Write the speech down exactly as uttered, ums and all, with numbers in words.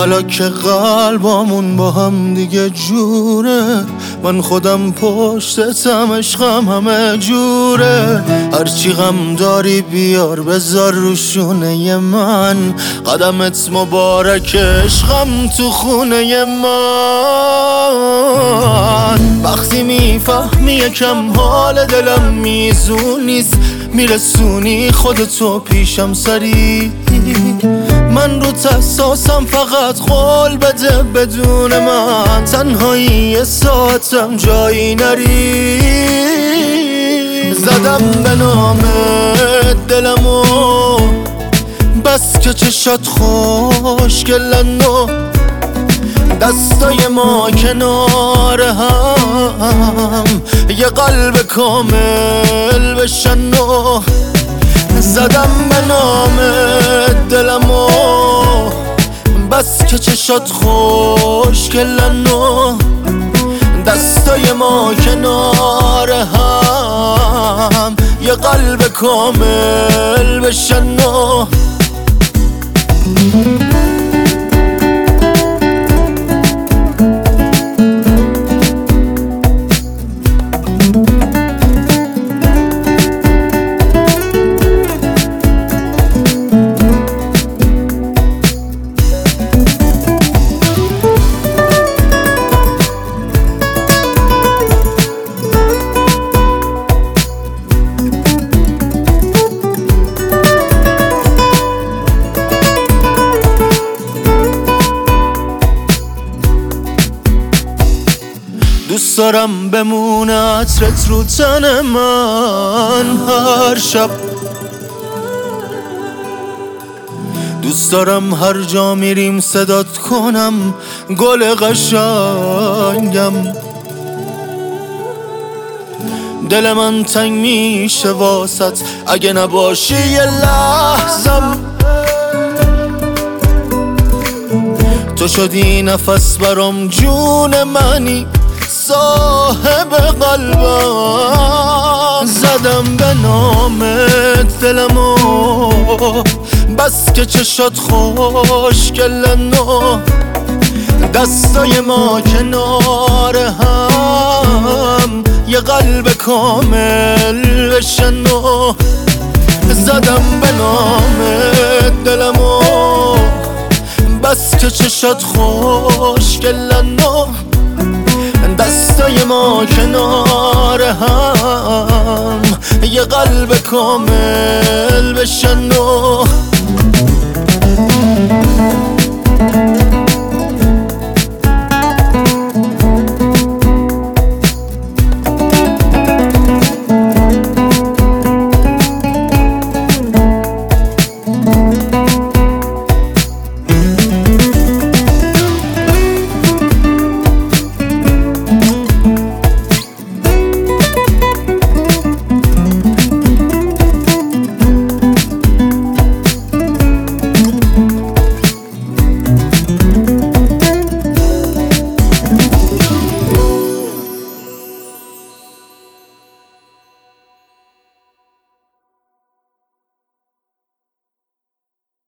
حالا که قلبامون با هم دیگه جوره، من خودم پشتتم، عشقم همه جوره. هرچی غم داری بیار بذار رو شونه من، قدمت مبارک عشقم تو خونه من. وقتی میفهمی یکم حال دلم میزون نیست، میرسونی خودتو پیشم سری، من رو تحساسم فقط قول بده بدون من، تنهایی یه ساعتم جایی نری. زدم به نامت دلمو بس که چشات خوشگلن و دستای ما کنار هم یه قلب کامل بشن و زدم به نام دلمو بس که چشات خوشگلن و دستای ما کنار هم یه قلب کامل بشن و دوست دارم بمونه عطرت رو تن من هر شب، دوست دارم هر جا میریم صدات کنم گل قشنگم. دل من تنگ میشه واسط اگه نباشی یه لحظم، تو شدی نفس برام جون منی صاحب قلبم. زدم به نامت دلمو بس که چشات خوشگلن و دستای ما کنار هم یه قلب کامل بشن و زدم به نامت دلمو بس که چشات خوشگلن و دستای ما کنار هم یه قلب کامل بشن و